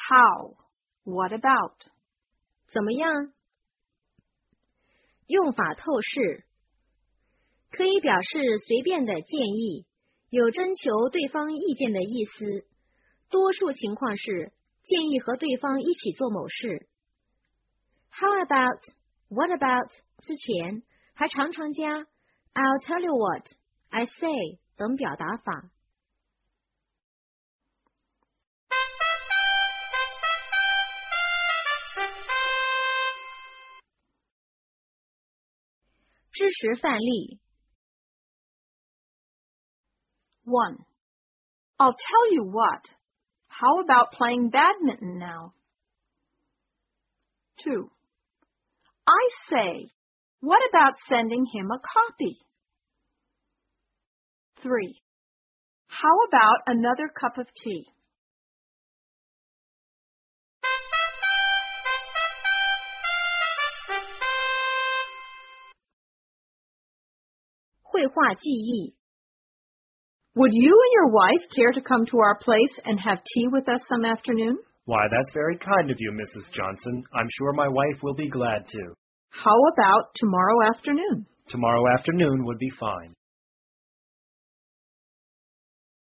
How? What about? 怎么样？用法透视，可以表示随便的建议，有征求对方意见的意思。多数情况是建议和对方一起做某事。How about, what about 之前还常常加 I'll tell you what, I say 等表达法。知识范例 1. I'll tell you what. How about playing badminton now? 2. I say, what about sending him a copy? 3. How about another cup of tea? 绘画记忆 Would you and your wife care to come to our place and have tea with us some afternoon? Why, that's very kind of you, Mrs. Johnson. I'm sure my wife will be glad to. How about tomorrow afternoon? Tomorrow afternoon would be fine.